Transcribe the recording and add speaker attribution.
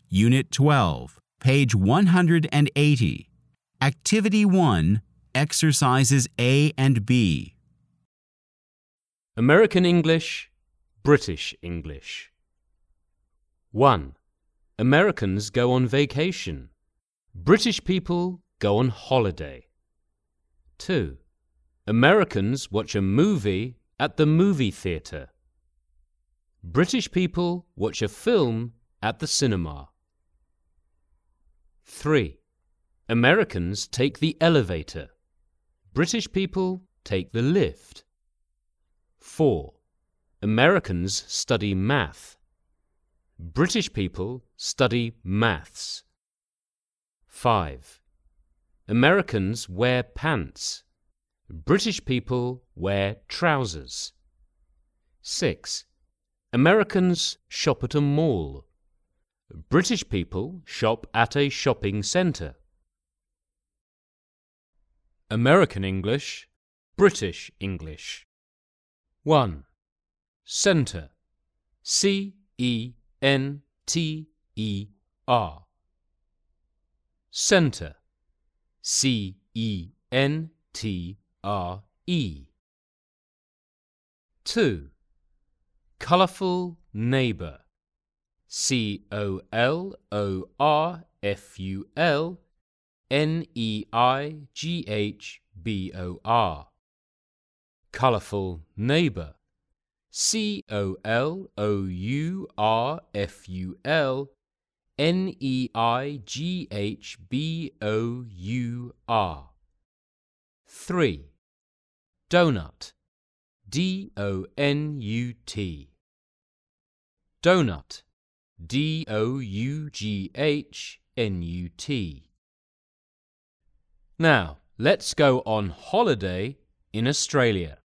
Speaker 1: Unit 12, page 180. Activity 1, exercises A and B.
Speaker 2: American English, British English. 1. Americans go on vacation. British people go on holiday. 2. Americans watch a movie at the movie theatre. British people watch a film at the cinema. 3. Americans take the elevator. British people take the lift. 4. Americans study math. British people study maths. 5. Americans wear pants. British people wear trousers. 6. Americans shop at a mall. British people shop at a shopping centre. American English, British English. 1. Centre. C-E-N-T-E-R. Centre. C-E-N-T-R-E. 2. Colourful neighbour. C-O-L-O-R-F-U-L-N-E-I-G-H-B-O-R. Colourful neighbour. C-O-L-O-U-R-F-U-L-N-E-I-G-H-B-O-U-R. 3. Donut. D-O-N-U-T. Donut. D-O-U-G-H-N-U-T. Now, let's go on holiday in Australia.